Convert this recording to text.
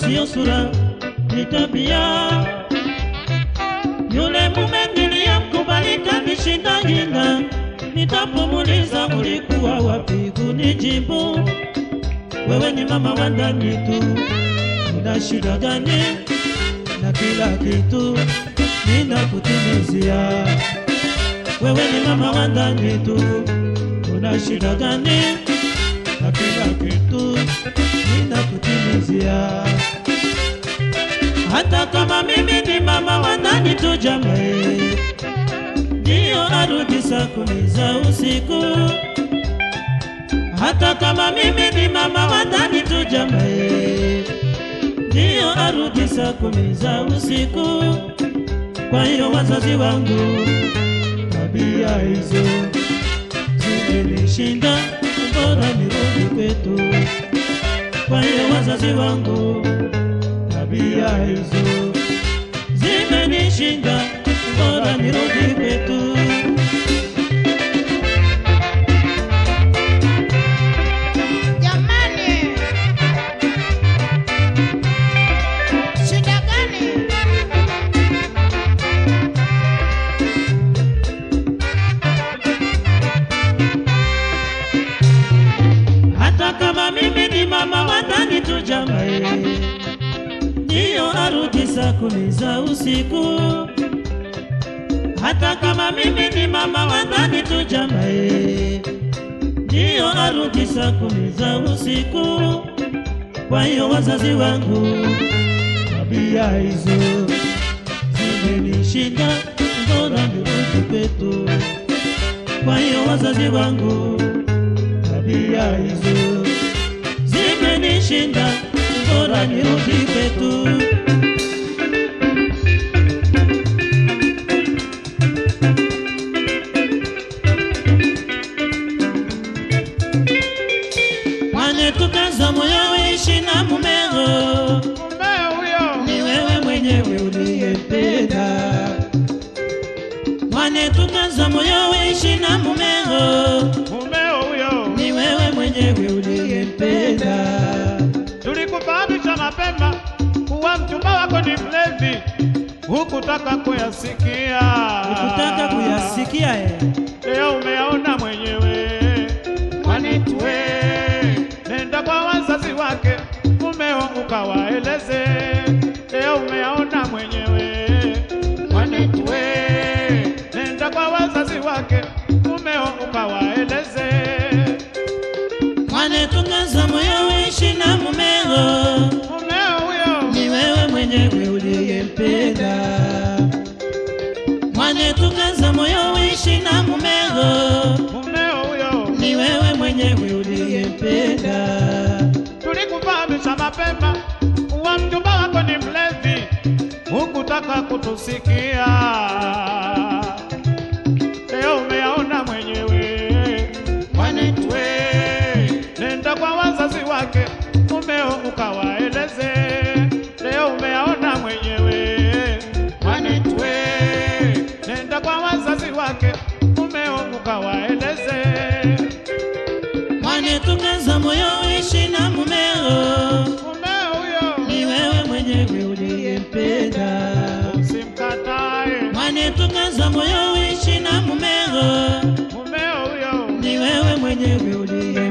sio sura, ni tabia. Yule mume niliyemkubali kanishinda hina, nitapomuuliza ulikuwa wapi kunijibu wewe ni mama wa ndani tu. Una shida gani na kila kitu ninakutimizia? Wewe ni mama wa ndani tu. Una shida gani na kila kitu ninakutimizia? Hata kama mimi ni mama wa ndani tu jamani, ndio arudi saa 10 za usiku. Hata kama mimi ni mama wa ndani tu jamani, ndio arudi saa 10 za usiku. Kwa hiyo wazazi wangu, tabia hizo zimenishinda, bora nirudi kwetu. Kwa hiyo wazazi wangu, tabia hizo zimenishinda, bora nirudi kwetu. Mama wa ndani tu jamani, ndio arudi saa 10 za usiku. Hata kama mimi ni mama wa ndani tu jamani, ndio arudi saa 10 za usiku. Kwa hiyo wazazi wangu, tabia hizo zimenishinda, bora nirudi kwetu. Kwa hiyo wazazi wangu, tabia hizo zimenishinda, bora nirudi kwetu. Mwane tukaza moyo ishi na mumeo, mumeo huyo ni wewe mwenyewe uliyempenda. Mwane tukaza moyo ishi na mumeo, mumeo huyo ni wewe mwenyewe uliyempenda. Tulikufahamisha mapema kuwa mchumba wako ni mlevi, hukutaka kuyasikia. Hukutaka kuyasikia leo umeyaona mwenyewe. Wanitwe, nenda kwa wazazi wake, mumeo ukawaeleze. Leo umeyaona mwenyewe. Wanitwe, nenda kwa wazazi wake, mumeo ukawaeleze. Mwane tukaza moyo ishi na mumeo, mumeo huyo ni wewe mwenyewe uliyempenda. Mwane tukaza moyo ishi na mumeo, mumeo huyo ni wewe mwenyewe uliyempenda. Tulikufahamisha mapema kuwa mchumba wako ni mlevi, hukutaka kutusikia. Leo umeyaona mwenyewe. Wanitwe, nenda kwa wazazi wake, mumeo ukawaeleze. Leo umeyaona mwenyewe. Wanitwe, nenda kwa wazazi wake, mumeo ukawaeleze. Mwane tukaza moyo ishi na mumeo, mumeo huyo ni wewe mwenyewe uliyempenda. Usimkatae. Mwane tukaza moyo ishi na mumeo, mumeo huyo ni wewe mwenyewe uliyempenda.